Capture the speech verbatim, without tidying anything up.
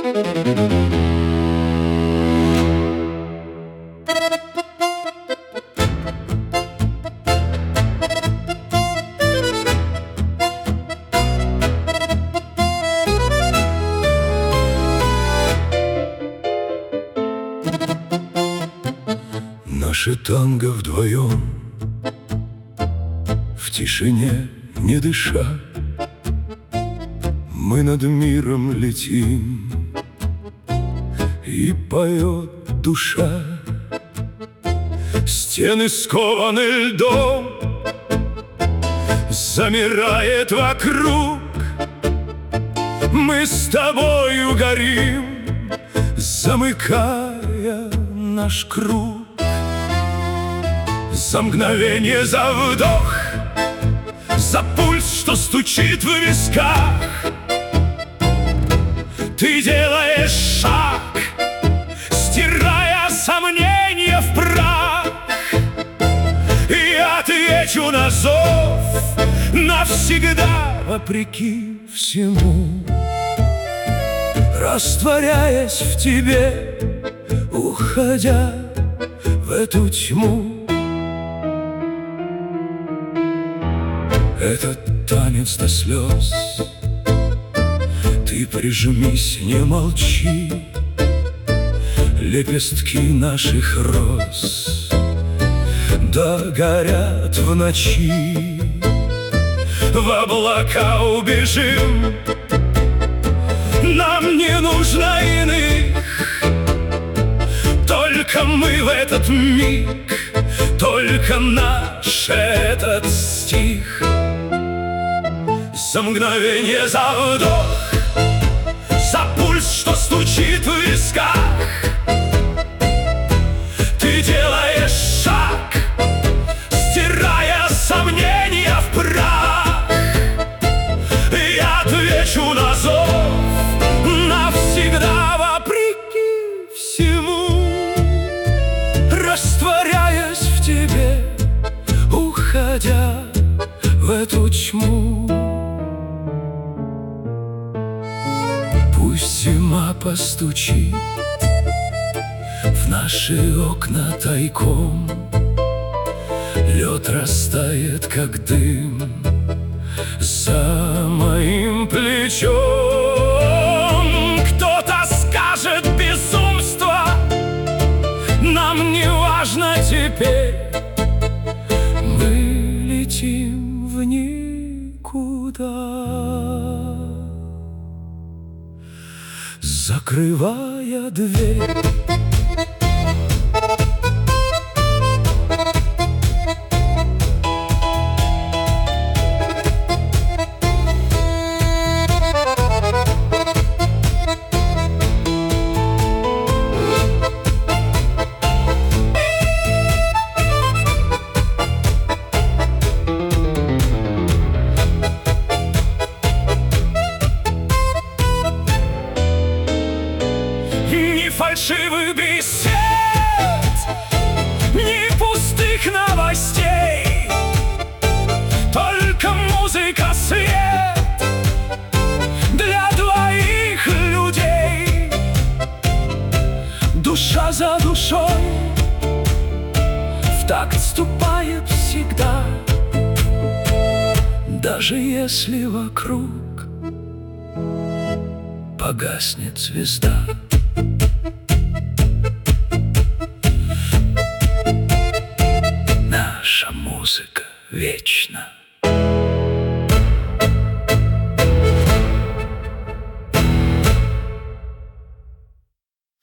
Наше танго вдвоем, в тишине не дыша, мы над миром летим, и поет душа. Стены скованы льдом, замирает вокруг. Мы с тобою горим, замыкая наш круг. За мгновение, за вдох, за пульс, что стучит в висках, ты делаешь шаг, стирая сомнения в прах. И отвечу на зов навсегда, вопреки всему, растворяясь в тебе, уходя в эту тьму. Этот танец до слез, ты прижмись, не молчи. Лепестки наших роз догорят в ночи. В облака убежим, нам не нужно иных. Только мы в этот миг, только наш этот стих. За мгновение, за вдох, за пульс, что стучит в висках, ты делаешь шаг, стирая сомнения в прах. Я отвечу на зов навсегда, вопреки всему, растворяясь в тебе, уходя в эту тьму. Пусть зима постучит в наши окна тайком, лед растает, как дым, за моим плечом. Кто-то скажет безумство, нам не важно теперь. Мы летим в никуда, закрывая дверь. Фальшивых бесед, ни пустых новостей, только музыка, свет для двоих людей. Душа за душой в такт ступает всегда, даже если вокруг погаснет звезда.